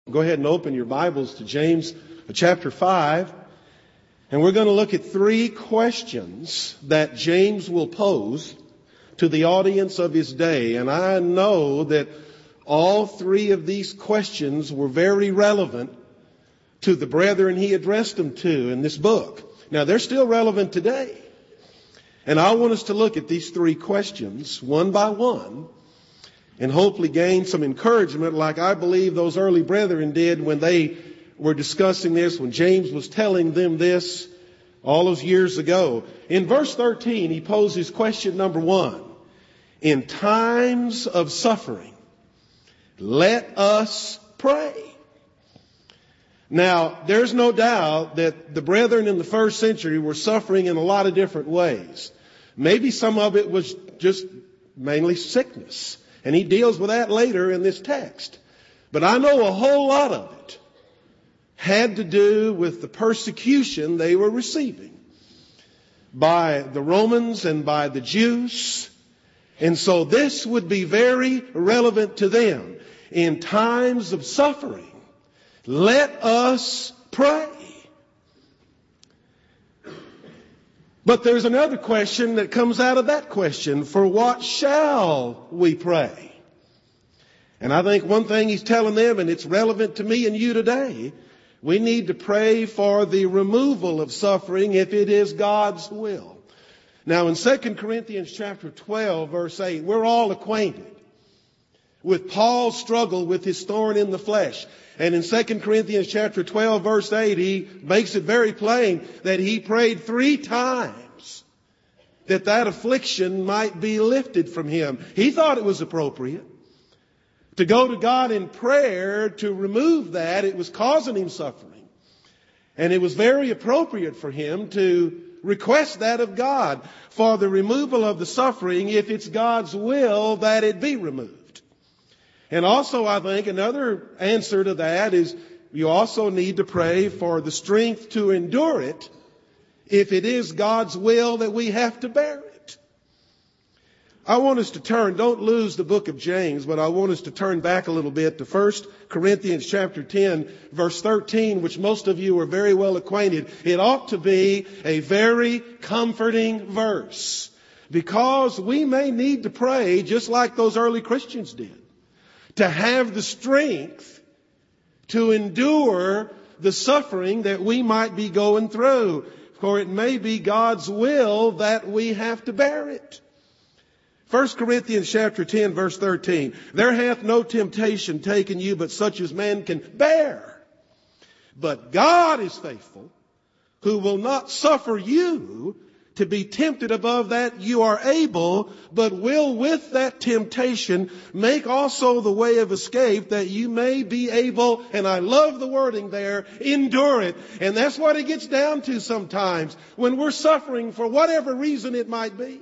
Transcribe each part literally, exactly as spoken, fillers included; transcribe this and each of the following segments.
Go ahead and open your Bibles to James chapter five. And we're going to look at three questions that James will pose to the audience of his day. And I know that all three of these questions were very relevant to the brethren he addressed them to in this book. Now, they're still relevant today. And I want us to look at these three questions one by one and hopefully gain some encouragement like I believe those early brethren did when they were discussing this, when James was telling them this all those years ago. In verse thirteen, he poses question number one. In times of suffering, let us pray. Now, there's no doubt that the brethren in the first century were suffering in a lot of different ways. Maybe some of it was just mainly sickness. And he deals with that later in this text. But I know a whole lot of it had to do with the persecution they were receiving by the Romans and by the Jews. And so this would be very relevant to them. In times of suffering, let us pray. But there's another question that comes out of that question. For what shall we pray? And I think one thing he's telling them, and it's relevant to me and you today, we need to pray for the removal of suffering if it is God's will. Now in Second Corinthians chapter twelve, verse eight, we're all acquainted with Paul's struggle with his thorn in the flesh. And in Second Corinthians chapter twelve, verse eight, he makes it very plain that he prayed three times that that affliction might be lifted from him. He thought it was appropriate to go to God in prayer to remove that. It was causing him suffering. And it was very appropriate for him to request that of God for the removal of the suffering if it's God's will that it be removed. And also, I think another answer to that is you also need to pray for the strength to endure it if it is God's will that we have to bear it. I want us to turn, don't lose the book of James, but I want us to turn back a little bit to First Corinthians chapter ten, verse thirteen, which most of you are very well acquainted. It ought to be a very comforting verse because we may need to pray just like those early Christians did, to have the strength to endure the suffering that we might be going through. For it may be God's will that we have to bear it. First Corinthians chapter ten, verse thirteen. There hath no temptation taken you but such as man can bear. But God is faithful, who will not suffer you to be tempted above that you are able, but will with that temptation make also the way of escape that you may be able, and I love the wording there, endure it. And that's what it gets down to sometimes when we're suffering for whatever reason it might be.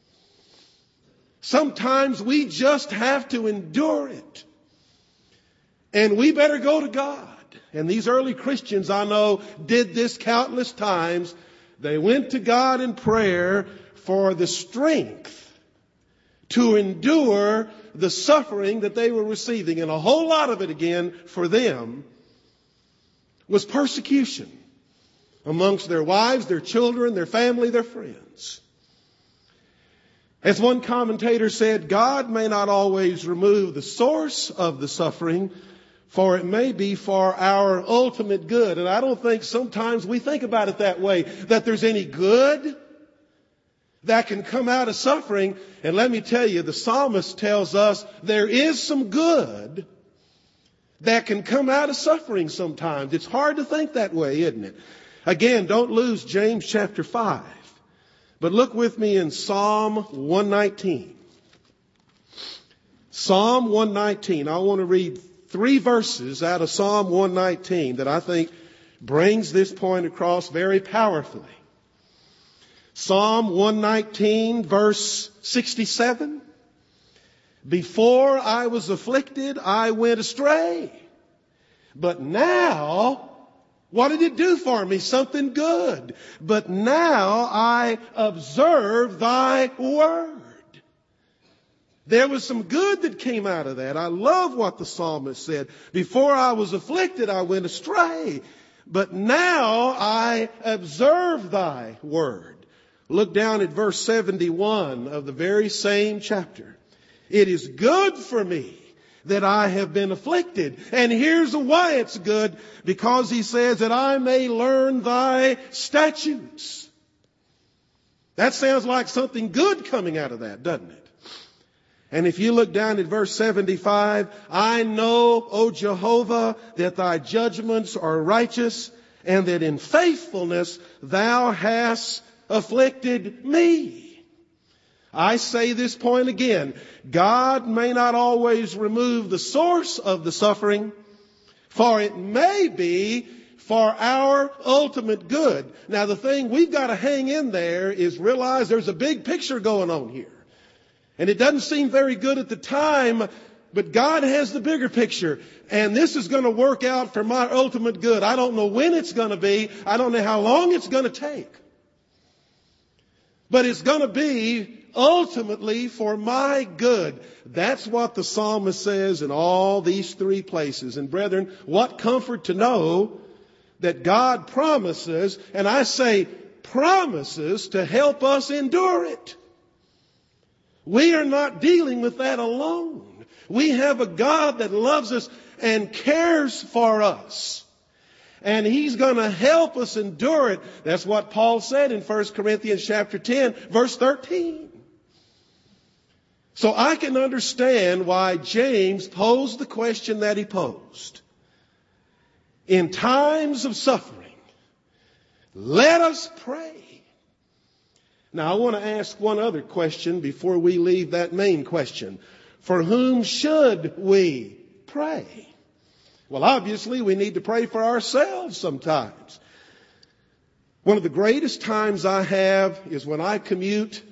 Sometimes we just have to endure it. And we better go to God. And these early Christians, I know, did this countless times. They went to God in prayer for the strength to endure the suffering that they were receiving. And a whole lot of it, again, for them, was persecution amongst their wives, their children, their family, their friends. As one commentator said, God may not always remove the source of the suffering, for it may be for our ultimate good. And I don't think sometimes we think about it that way, that there's any good that can come out of suffering. And let me tell you, the psalmist tells us there is some good that can come out of suffering sometimes. It's hard to think that way, isn't it? Again, don't lose James chapter five. But look with me in Psalm one nineteen. Psalm one nineteen. I want to read three verses out of Psalm one nineteen that I think brings this point across very powerfully. Psalm one nineteen, verse sixty-seven. Before I was afflicted, I went astray. But now, what did it do for me? Something good. But now I observe thy word. There was some good that came out of that. I love what the psalmist said. Before I was afflicted, I went astray. But now I observe thy word. Look down at verse seventy-one of the very same chapter. It is good for me that I have been afflicted. And here's why it's good. Because he says that I may learn thy statutes. That sounds like something good coming out of that, doesn't it? And if you look down at verse seventy-five, I know, O Jehovah, that thy judgments are righteous, and that in faithfulness thou hast afflicted me. I say this point again. God may not always remove the source of the suffering, for it may be for our ultimate good. Now the thing we've got to hang in there is realize there's a big picture going on here. And it doesn't seem very good at the time, but God has the bigger picture. And this is going to work out for my ultimate good. I don't know when it's going to be. I don't know how long it's going to take. But it's going to be ultimately for my good. That's what the psalmist says in all these three places. And brethren, what comfort to know that God promises, and I say promises, to help us endure it. We are not dealing with that alone. We have a God that loves us and cares for us. And He's going to help us endure it. That's what Paul said in First Corinthians chapter ten, verse thirteen. So I can understand why James posed the question that he posed. In times of suffering, let us pray. Now, I want to ask one other question before we leave that main question. For whom should we pray? Well, obviously, we need to pray for ourselves sometimes. One of the greatest times I have is when I commute,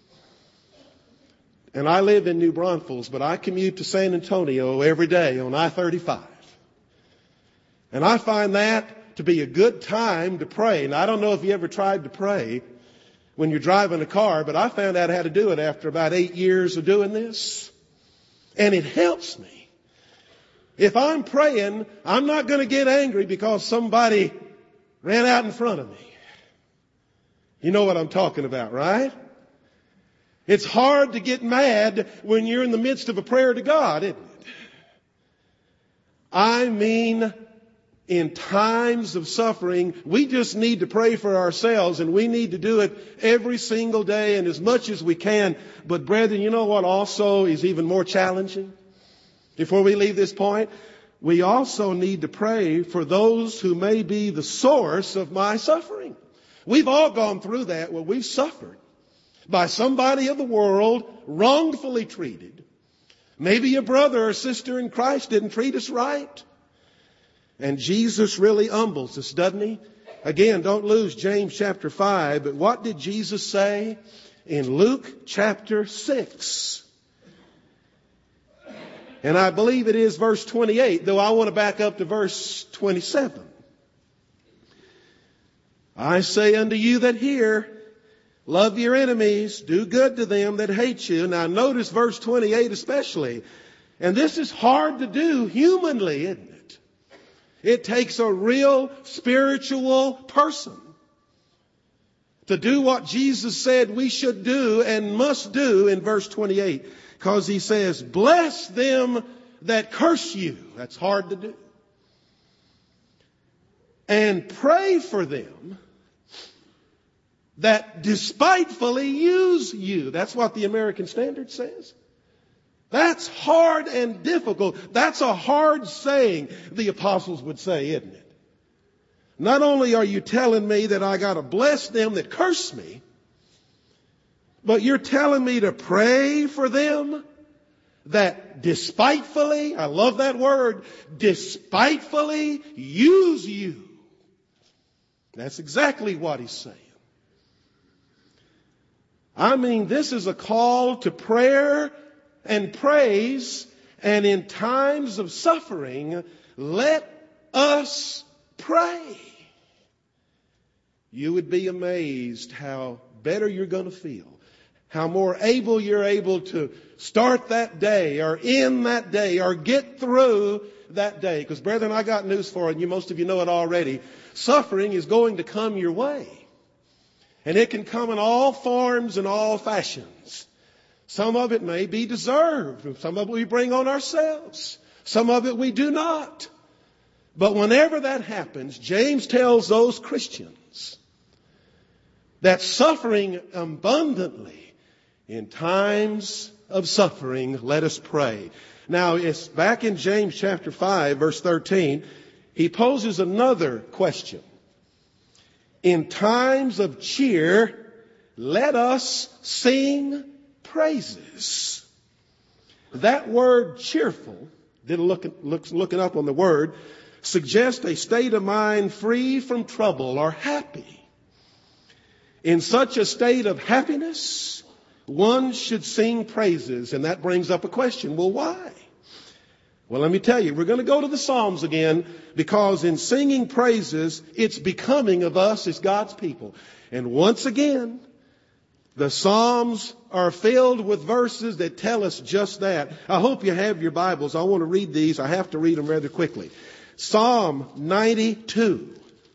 and I live in New Braunfels, but I commute to San Antonio every day on I thirty-five. And I find that to be a good time to pray. And I don't know if you ever tried to pray when you're driving a car, but I found out how to do it after about eight years of doing this. And it helps me. If I'm praying, I'm not going to get angry because somebody ran out in front of me. You know what I'm talking about, right? It's hard to get mad when you're in the midst of a prayer to God, isn't it? I mean, in times of suffering, we just need to pray for ourselves, and we need to do it every single day and as much as we can. But brethren, you know what also is even more challenging? Before we leave this point, we also need to pray for those who may be the source of my suffering. We've all gone through that where we've suffered by somebody of the world, wrongfully treated. Maybe a brother or sister in Christ didn't treat us right. And Jesus really humbles us, doesn't He? Again, don't lose James chapter five, but what did Jesus say in Luke chapter six? And I believe it is verse twenty-eight, though I want to back up to verse twenty-seven. I say unto you that hear, love your enemies, do good to them that hate you. Now notice verse twenty-eight especially. And this is hard to do humanly, isn't it? It takes a real spiritual person to do what Jesus said we should do and must do in verse twenty-eight. Because He says, bless them that curse you. That's hard to do. And pray for them that despitefully use you. That's what the American Standard says. That's hard and difficult. That's a hard saying, the apostles would say, isn't it? Not only are you telling me that I got to bless them that curse me, but you're telling me to pray for them that despitefully, I love that word, despitefully use you. That's exactly what He's saying. I mean, this is a call to prayer and praise, and in times of suffering, let us pray. You would be amazed how better you're going to feel, how more able you're able to start that day or end that day or get through that day. Because brethren, I got news for you. Most of you know it already. Suffering is going to come your way. And it can come in all forms and all fashions. Some of it may be deserved. Some of it we bring on ourselves. Some of it we do not. But whenever that happens, James tells those Christians that suffering abundantly in times of suffering, let us pray. Now, it's back in James chapter five, verse thirteen. He poses another question. In times of cheer, let us sing praises. That word cheerful, did look, look, looking up on the word, suggests a state of mind free from trouble or happy. In such a state of happiness, one should sing praises. And that brings up a question. Well, why? Well, let me tell you, we're going to go to the Psalms again, because in singing praises, it's becoming of us as God's people. And once again, the Psalms are filled with verses that tell us just that. I hope you have your Bibles. I want to read these. I have to read them rather quickly. Psalm ninety-two,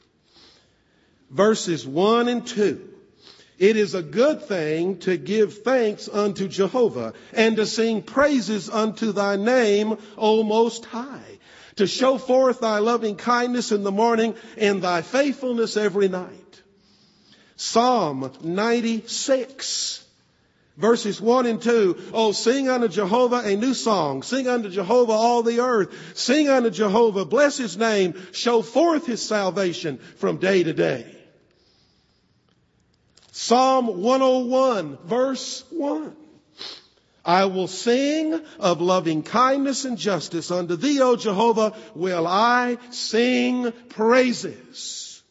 verses one and two. It is a good thing to give thanks unto Jehovah and to sing praises unto thy name, O Most High, to show forth thy loving kindness in the morning and thy faithfulness every night. Psalm ninety-six, verses one and two. Oh, sing unto Jehovah a new song. Sing unto Jehovah all the earth. Sing unto Jehovah, bless his name. Show forth his salvation from day to day. Psalm one oh one, verse one. I will sing of loving kindness and justice. Unto thee, O Jehovah, will I sing praises.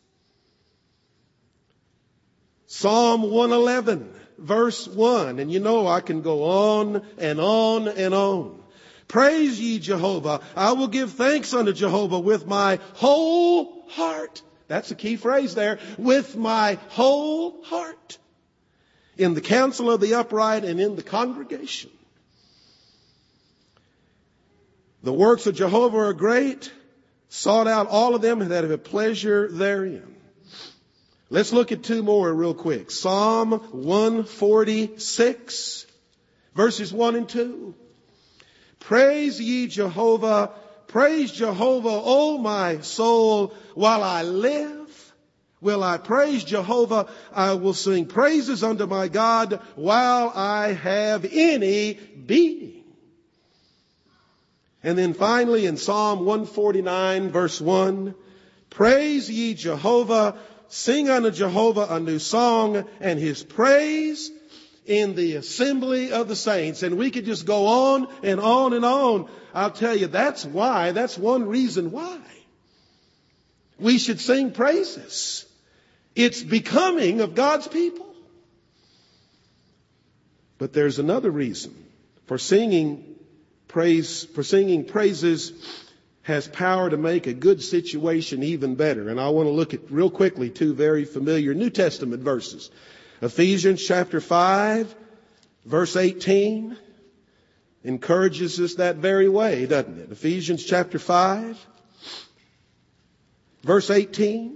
Psalm one eleven, verse one. And you know I can go on and on and on. Praise ye Jehovah. I will give thanks unto Jehovah with my whole heart. That's a key phrase there. With my whole heart. In the counsel of the upright and in the congregation. The works of Jehovah are great. Sought out all of them that have a pleasure therein. Let's look at two more real quick. Psalm one forty-six, verses one and two. Praise ye Jehovah. Praise Jehovah, O my soul, while I live. Will I praise Jehovah? I will sing praises unto my God while I have any being. And then finally in Psalm one forty-nine, verse one, praise ye Jehovah, sing unto Jehovah a new song, and his praise in the assembly of the saints. And we could just go on and on and on. I'll tell you, that's why, that's one reason why we should sing praises. It's becoming of God's people. But there's another reason for singing praise, for singing praises has power to make a good situation even better. And I want to look at real quickly two very familiar New Testament verses. Ephesians chapter five, verse eighteen, encourages us that very way, doesn't it? Ephesians chapter five, verse eighteen.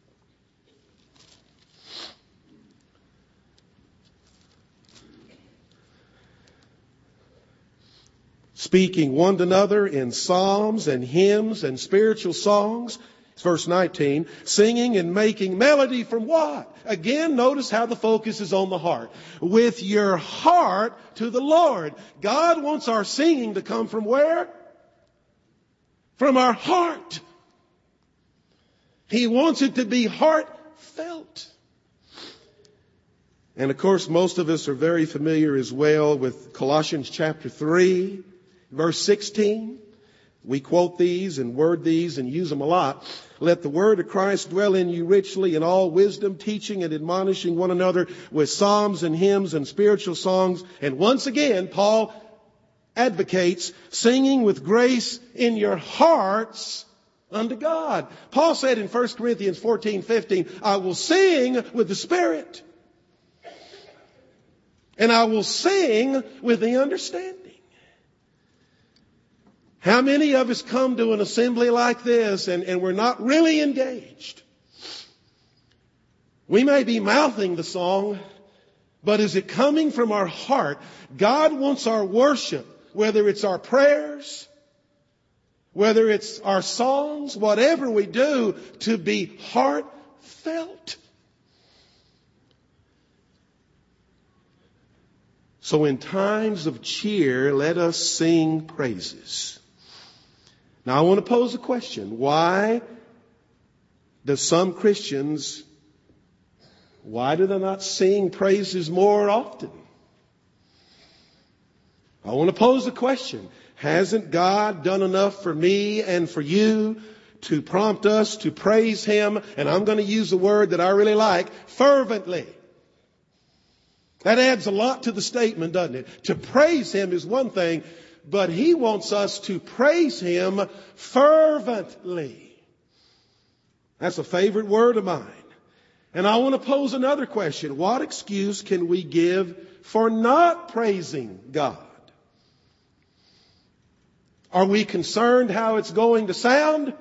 Speaking one to another in psalms and hymns and spiritual songs. Verse nineteen, singing and making melody from what? Again, notice how the focus is on the heart. With your heart to the Lord. God wants our singing to come from where? From our heart. He wants it to be heartfelt. And of course, most of us are very familiar as well with Colossians chapter three, verse sixteen. We quote these and word these and use them a lot. Let the word of Christ dwell in you richly in all wisdom, teaching and admonishing one another with psalms and hymns and spiritual songs. And once again, Paul advocates singing with grace in your hearts unto God. Paul said in First Corinthians fourteen fifteen, I will sing with the Spirit. And I will sing with the understanding. How many of us come to an assembly like this and, and we're not really engaged? We may be mouthing the song, but is it coming from our heart? God wants our worship, whether it's our prayers, whether it's our songs, whatever we do, to be heartfelt. So in times of cheer, let us sing praises. Now I want to pose a question. Why do some Christians, why do they not sing praises more often? I want to pose a question. Hasn't God done enough for me and for you to prompt us to praise Him? And I'm going to use a word that I really like, fervently. That adds a lot to the statement, doesn't it? To praise Him is one thing, but He wants us to praise Him fervently. That's a favorite word of mine. And I want to pose another question. What excuse can we give for not praising God? Are we concerned how it's going to sound?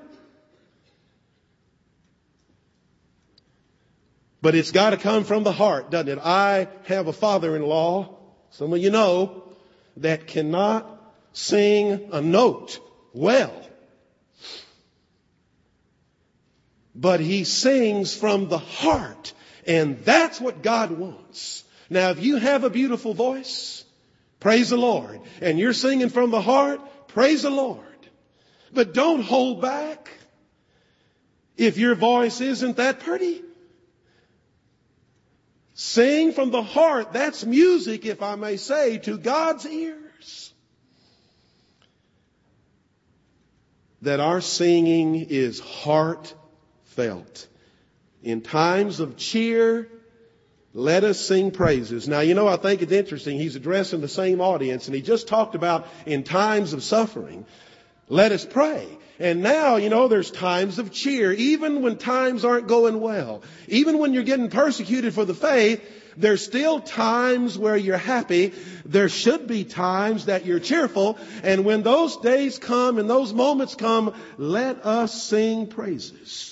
But it's got to come from the heart, doesn't it? I have a father-in-law, some of you know, that cannot sing a note well. But he sings from the heart. And that's what God wants. Now, if you have a beautiful voice, praise the Lord. And you're singing from the heart, praise the Lord. But don't hold back if your voice isn't that pretty. Sing from the heart. That's music, if I may say, to God's ears. That our singing is heartfelt. In times of cheer, let us sing praises. Now, you know, I think it's interesting. He's addressing the same audience, and he just talked about in times of suffering, let us pray. And now, you know, there's times of cheer, even when times aren't going well. Even when you're getting persecuted for the faith, there's still times where you're happy. There should be times that you're cheerful. And when those days come and those moments come, let us sing praises.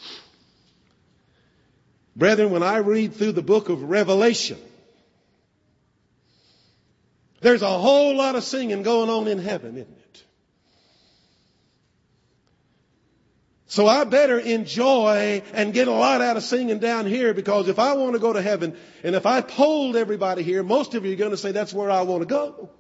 Brethren, when I read through the book of Revelation, there's a whole lot of singing going on in heaven, isn't it? So I better enjoy and get a lot out of singing down here, because if I want to go to heaven, and if I polled everybody here, most of you are going to say that's where I want to go.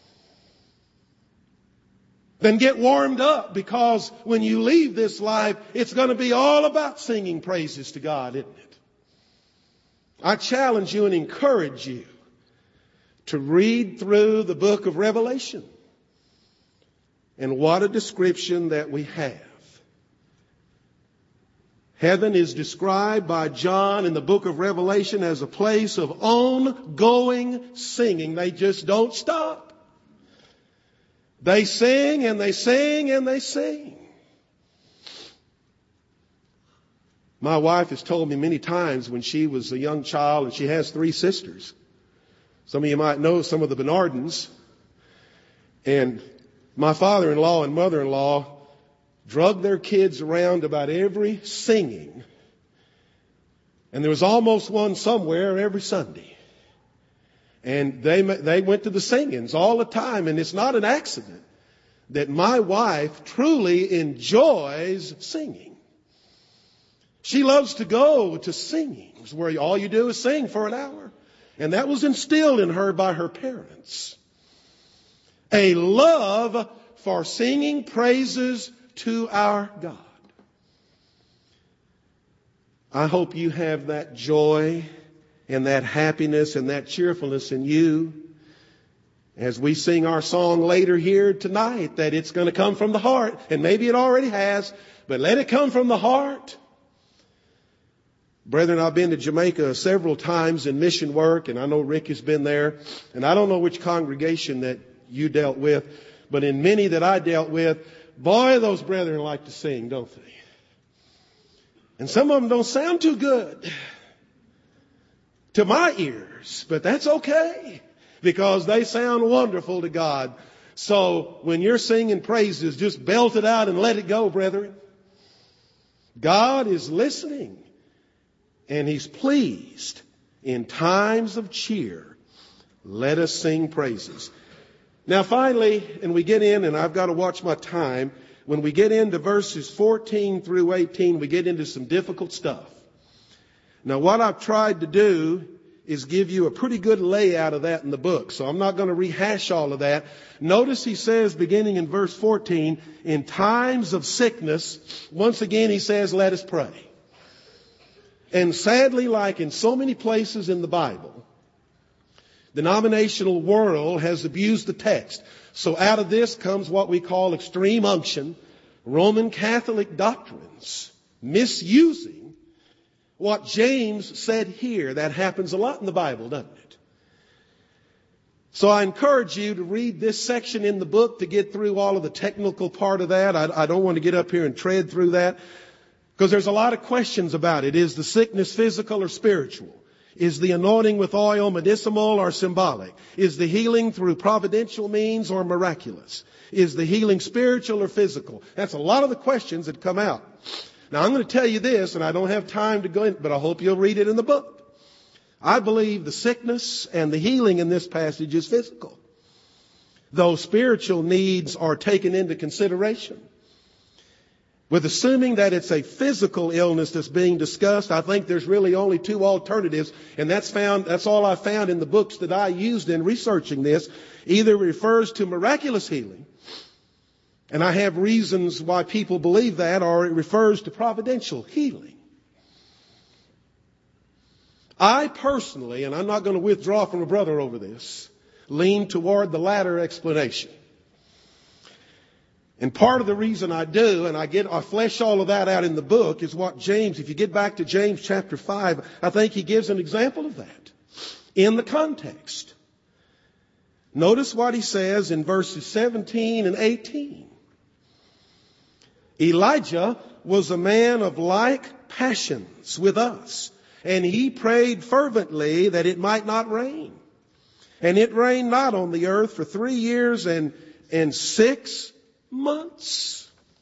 Then get warmed up, because when you leave this life, it's going to be all about singing praises to God, isn't it? I challenge you and encourage you to read through the book of Revelation. And what a description that we have. Heaven is described by John in the book of Revelation as a place of ongoing singing. They just don't stop. They sing and they sing and they sing. My wife has told me many times when she was a young child, and she has three sisters. Some of you might know some of the Bernardins. And my father-in-law and mother-in-law drug their kids around about every singing. And there was almost one somewhere every Sunday. And they they went to the singings all the time. And it's not an accident that my wife truly enjoys singing. She loves to go to singings where all you do is sing for an hour. And that was instilled in her by her parents. A love for singing praises to our God. I hope you have that joy and that happiness and that cheerfulness in you as we sing our song later here tonight, that it's going to come from the heart. And maybe it already has, but let it come from the heart. Brethren, I've been to Jamaica several times in mission work, and I know Rick has been there. And I don't know which congregation that you dealt with, but in many that I dealt with, boy, those brethren like to sing, don't they? And some of them don't sound too good. to my ears, but that's okay because they sound wonderful to God. So when you're singing praises, just belt it out and let it go, brethren. God is listening and He's pleased. In times of cheer, let us sing praises. Now finally, and we get in, and I've got to watch my time, when we get into verses fourteen through eighteen, we get into some difficult stuff. Now what I've tried to do is give you a pretty good layout of that in the book, so I'm not going to rehash all of that. Notice he says, beginning in verse fourteen, in times of sickness, once again he says, let us pray. And sadly, like in so many places in the Bible, the denominational world has abused the text. So out of this comes what we call extreme unction, Roman Catholic doctrines, misusing what James said here. That happens a lot in the Bible, doesn't it? So I encourage you to read this section in the book to get through all of the technical part of that. I, I don't want to get up here and tread through that because there's a lot of questions about it. Is the sickness physical or spiritual? Is the anointing with oil medicinal or symbolic? Is the healing through providential means or miraculous? Is the healing spiritual or physical? That's a lot of the questions that come out. Now I'm going to tell you this, and I don't have time to go in, but I hope you'll read it in the book. I believe the sickness and the healing in this passage is physical, though spiritual needs are taken into consideration. With assuming that it's a physical illness that's being discussed, I think there's really only two alternatives, and that's found, that's all I found in the books that I used in researching this. Either it refers to miraculous healing, and I have reasons why people believe that, or it refers to providential healing. I personally, and I'm not going to withdraw from a brother over this, lean toward the latter explanation. And part of the reason I do, and I get, I flesh all of that out in the book, is what James, if you get back to James chapter five, I think he gives an example of that in the context. Notice what he says in verses seventeen and eighteen. Elijah was a man of like passions with us, and he prayed fervently that it might not rain. And it rained not on the earth for three years and, and six months.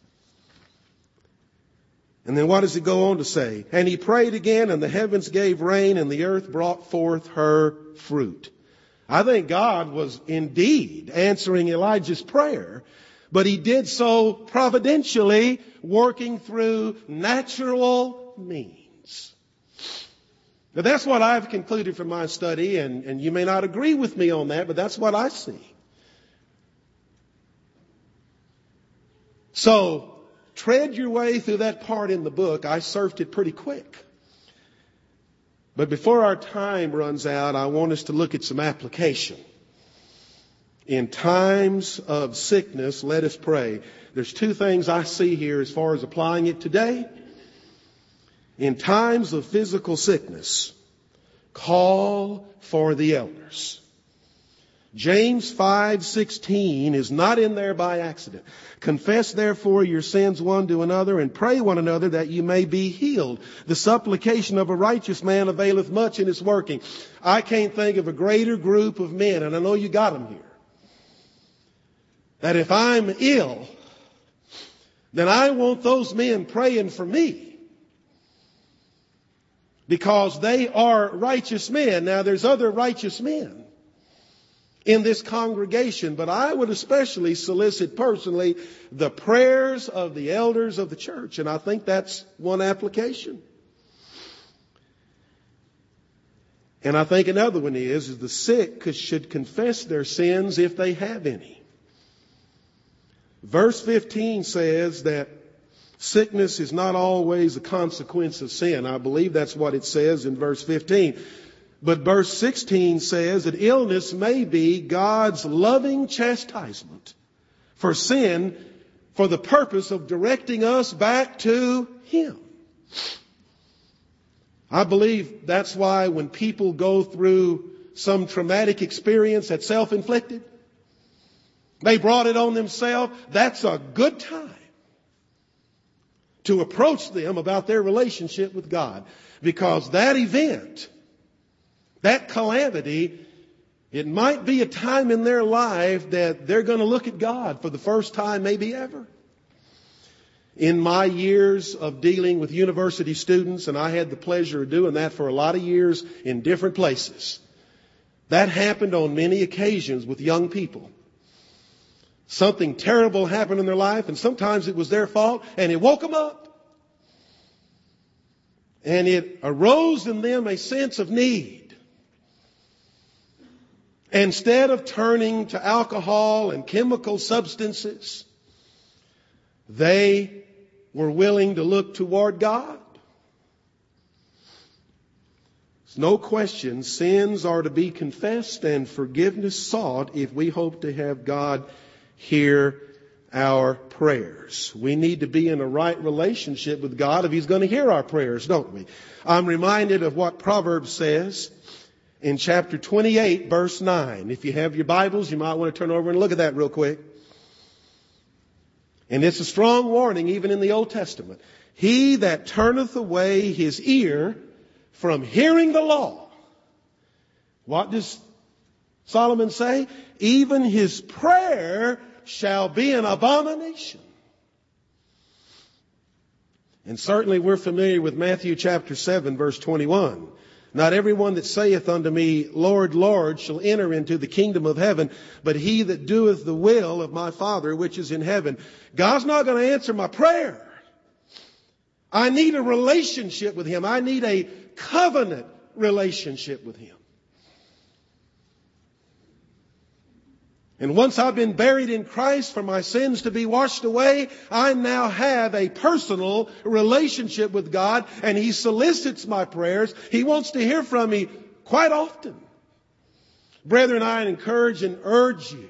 And then what does he go on to say? And he prayed again, and the heavens gave rain, and the earth brought forth her fruit. I think God was indeed answering Elijah's prayer, but he did so providentially, working through natural means. Now that's what I've concluded from my study, and, and you may not agree with me on that, but that's what I see. So, tread your way through that part in the book. I surfed it pretty quick. But before our time runs out, I want us to look at some application. In times of sickness, let us pray. There's two things I see here as far as applying it today. In times of physical sickness, call for the elders. James five sixteen is not in there by accident. Confess therefore your sins one to another and pray one another that you may be healed. The supplication of a righteous man availeth much in its working. I can't think of a greater group of men, and I know you got them here, that if I'm ill, then I want those men praying for me, because they are righteous men. Now there's other righteous men in this congregation, but I would especially solicit personally the prayers of the elders of the church, and I think that's one application. And I think another one is, is the sick should confess their sins if they have any. Verse fifteen says that sickness is not always a consequence of sin. I believe that's what it says in verse fifteen. But verse sixteen says that illness may be God's loving chastisement for sin, for the purpose of directing us back to Him. I believe that's why when people go through some traumatic experience that's self-inflicted, they brought it on themselves, that's a good time to approach them about their relationship with God, because that event that calamity, it might be a time in their life that they're going to look at God for the first time, maybe ever. In my years of dealing with university students, and I had the pleasure of doing that for a lot of years in different places, that happened on many occasions with young people. Something terrible happened in their life, and sometimes it was their fault, and it woke them up. And it arose in them a sense of need. Instead of turning to alcohol and chemical substances, they were willing to look toward God. There's no question sins are to be confessed and forgiveness sought if we hope to have God hear our prayers. We need to be in a right relationship with God if He's going to hear our prayers, don't we? I'm reminded of what Proverbs says in chapter twenty-eight, verse nine. If you have your Bibles, you might want to turn over and look at that real quick. And it's a strong warning even in the Old Testament. He that turneth away his ear from hearing the law. What does Solomon say? Even his prayer shall be an abomination. And certainly we're familiar with Matthew chapter seven, verse twenty-one. Not everyone that saith unto me, Lord, Lord, shall enter into the kingdom of heaven, but he that doeth the will of my Father which is in heaven. God's not going to answer my prayer. I need a relationship with Him. I need a covenant relationship with Him. And once I've been buried in Christ for my sins to be washed away, I now have a personal relationship with God, and He solicits my prayers. He wants to hear from me quite often. Brethren, I encourage and urge you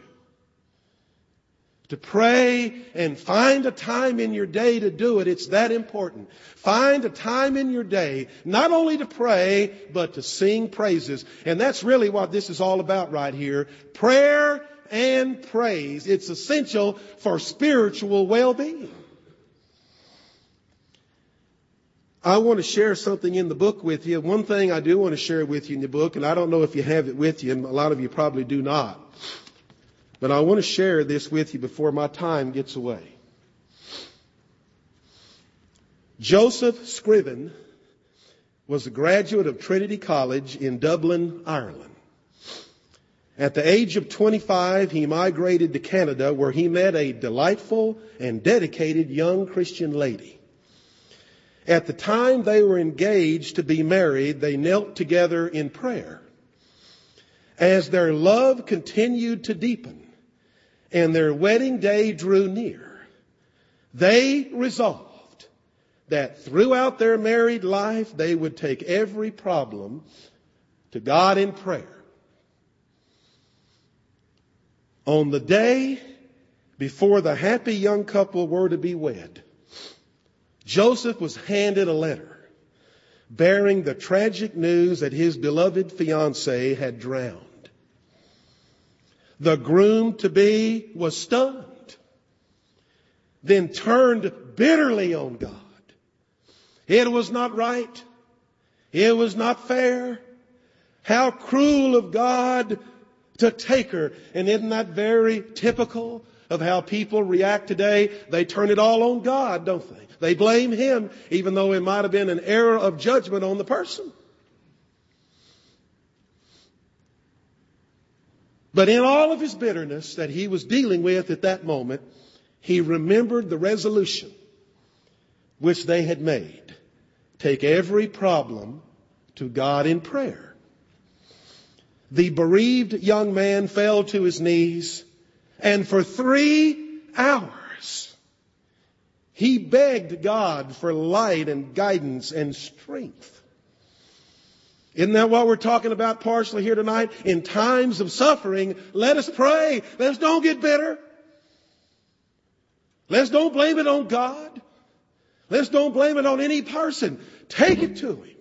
to pray and find a time in your day to do it. It's that important. Find a time in your day, not only to pray, but to sing praises. And that's really what this is all about right here. Prayer and praise. It's essential for spiritual well-being. I want to share something in the book with you. One thing I do want to share with you in the book, and I don't know if you have it with you, and a lot of you probably do not. But I want to share this with you before my time gets away. Joseph Scriven was a graduate of Trinity College in Dublin, Ireland. At the age of twenty-five, he migrated to Canada, where he met a delightful and dedicated young Christian lady. At the time they were engaged to be married, they knelt together in prayer. As their love continued to deepen and their wedding day drew near, they resolved that throughout their married life they would take every problem to God in prayer. On the day before the happy young couple were to be wed, Joseph was handed a letter bearing the tragic news that his beloved fiancée had drowned. The groom-to-be was stunned, then turned bitterly on God. It was not right. It was not fair. How cruel of God to take her. And isn't that very typical of how people react today? They turn it all on God, don't they? They blame Him, even though it might have been an error of judgment on the person. But in all of his bitterness that he was dealing with at that moment, he remembered the resolution which they had made. Take every problem to God in prayer. The bereaved young man fell to his knees, and for three hours he begged God for light and guidance and strength. Isn't that what we're talking about partially here tonight? In times of suffering, let us pray. Let's don't get bitter. Let's don't blame it on God. Let's don't blame it on any person. Take it to Him.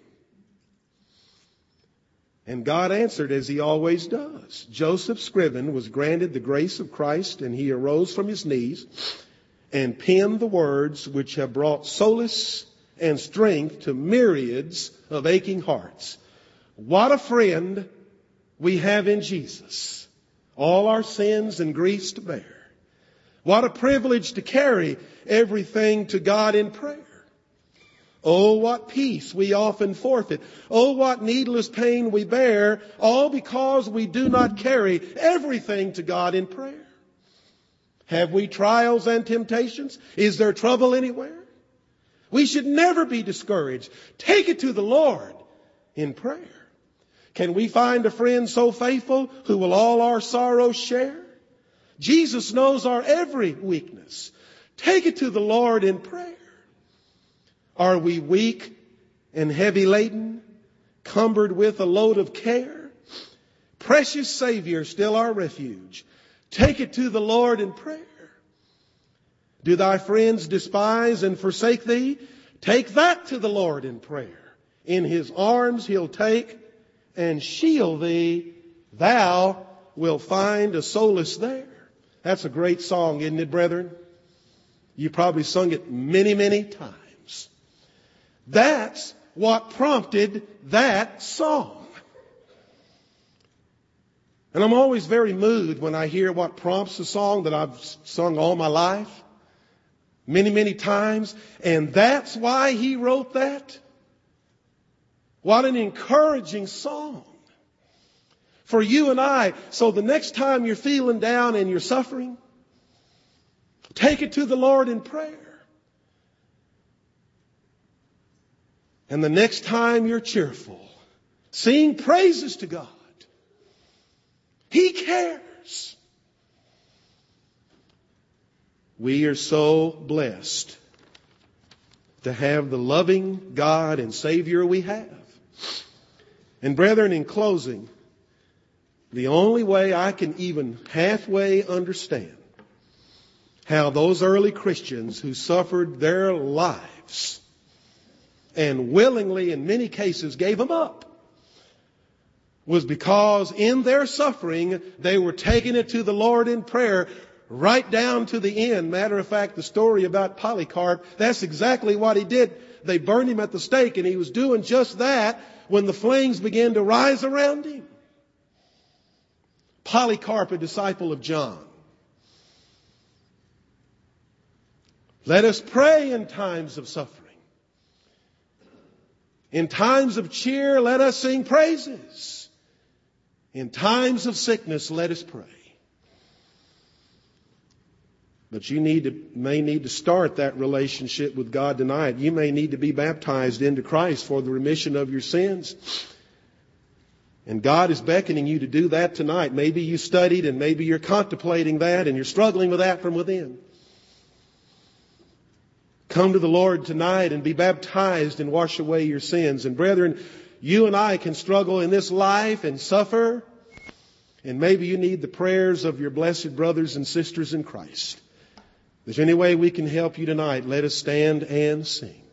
And God answered as He always does. Joseph Scriven was granted the grace of Christ, and he arose from his knees and penned the words which have brought solace and strength to myriads of aching hearts. What a friend we have in Jesus. All our sins and griefs to bear. What a privilege to carry everything to God in prayer. Oh, what peace we often forfeit. Oh, what needless pain we bear, all because we do not carry everything to God in prayer. Have we trials and temptations? Is there trouble anywhere? We should never be discouraged. Take it to the Lord in prayer. Can we find a friend so faithful who will all our sorrows share? Jesus knows our every weakness. Take it to the Lord in prayer. Are we weak and heavy laden, cumbered with a load of care? Precious Savior, still our refuge. Take it to the Lord in prayer. Do thy friends despise and forsake thee? Take that to the Lord in prayer. In His arms He'll take and shield thee. Thou wilt find a solace there. That's a great song, isn't it, brethren? You probably sung it many, many times. That's what prompted that song. And I'm always very moved when I hear what prompts a song that I've sung all my life, many, many times. And that's why he wrote that. What an encouraging song for you and I. So the next time you're feeling down and you're suffering, take it to the Lord in prayer. And the next time you're cheerful, sing praises to God. He cares. We are so blessed to have the loving God and Savior we have. And brethren, in closing, the only way I can even halfway understand how those early Christians who suffered their lives and willingly, in many cases, gave them up, was because in their suffering, they were taking it to the Lord in prayer right down to the end. Matter of fact, the story about Polycarp, that's exactly what he did. They burned him at the stake, and he was doing just that when the flames began to rise around him. Polycarp, a disciple of John. Let us pray in times of suffering. In times of cheer, let us sing praises. In times of sickness, let us pray. But you need to, may need to start that relationship with God tonight. You may need to be baptized into Christ for the remission of your sins. And God is beckoning you to do that tonight. Maybe you studied and maybe you're contemplating that and you're struggling with that from within. Come to the Lord tonight and be baptized and wash away your sins. And brethren, you and I can struggle in this life and suffer. And maybe you need the prayers of your blessed brothers and sisters in Christ. If there's any way we can help you tonight, let us stand and sing.